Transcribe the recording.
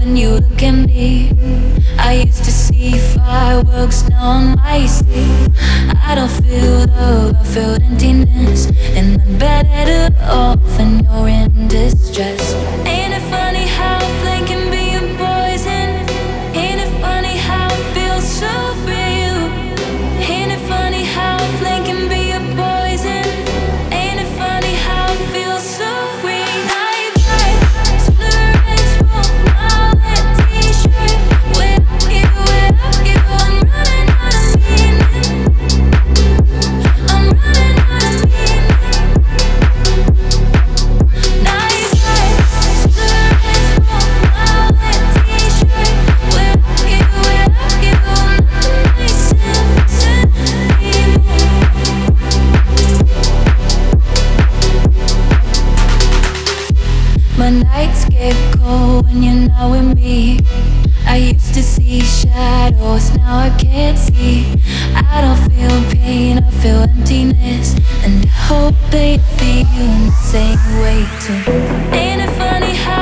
when you look at me. I used to see fireworks, now I see. I don't feel love, I feel emptiness. And I'm better off when you're in distress. Ain't it funny how flame can be a poison? Ain't it funny how it feels so real? Ain't it funny how flame can be a poison? Ain't it funny how it feels so real? My nights get cold when you're not with me. I used to see shadows, now I can't see. I don't feel pain, I feel emptiness. And I hope they feel the same way too. Ain't it funny how